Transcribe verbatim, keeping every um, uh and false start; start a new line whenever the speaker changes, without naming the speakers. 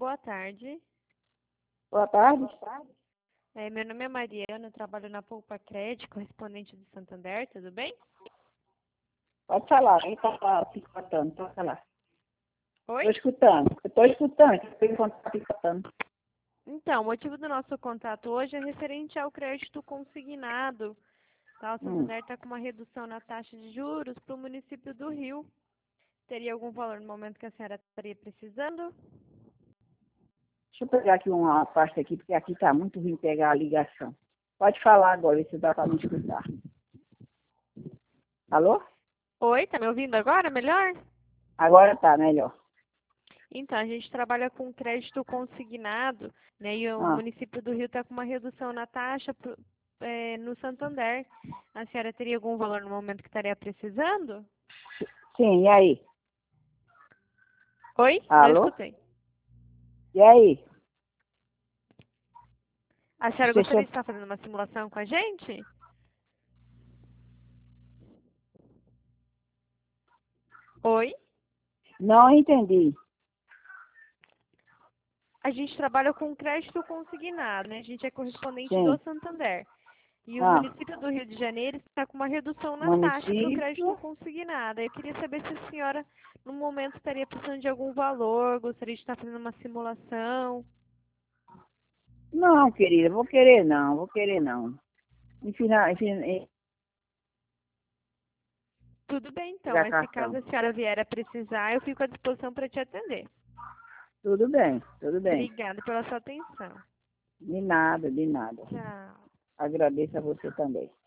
boa tarde.
Boa tarde.
É, meu nome é Mariana, eu trabalho na Poupa Crédito, correspondente do Santander, tudo bem?
Pode falar, ele está picotando, pode falar.
Oi?
Estou escutando, estou escutando, estou picotando.
Então, o motivo do nosso contato hoje é referente ao crédito consignado. Tá? O
Hum.
Santander está com uma redução na taxa de juros para o município do Rio. Teria algum valor no momento que a senhora estaria precisando?
Deixa eu pegar aqui uma pasta aqui, porque aqui está muito ruim pegar a ligação. Pode falar agora, se dá para me escutar. Alô?
Oi, tá me ouvindo agora melhor?
Agora está melhor.
Então, a gente trabalha com crédito consignado, né? E o
Ah,
município do Rio está com uma redução na taxa pro, é, no Santander. A senhora teria algum valor no momento que estaria precisando?
sim, e aí?
Oi? Não
Alô?
escutei.
E aí?
A senhora
Você
gostaria
che-
de estar fazendo uma simulação com a gente? Oi?
Não entendi.
A gente trabalha com crédito consignado, né? A gente é correspondente do
Sim.
Santander. E o
Ah,
município do Rio de Janeiro está com uma redução na taxa para o crédito
município?
consignado. Eu queria saber se a senhora, no momento, estaria precisando de algum valor, gostaria de estar fazendo uma simulação.
Não, querida, vou querer não, vou querer não. Enfim, enfim,
Tudo bem, então,
pegar
mas se caso
cartão.
a senhora vier a precisar, eu fico à disposição para te atender.
Tudo bem, tudo bem.
Obrigada pela sua atenção.
De nada, de nada.
Tchau.
Agradeço a você também.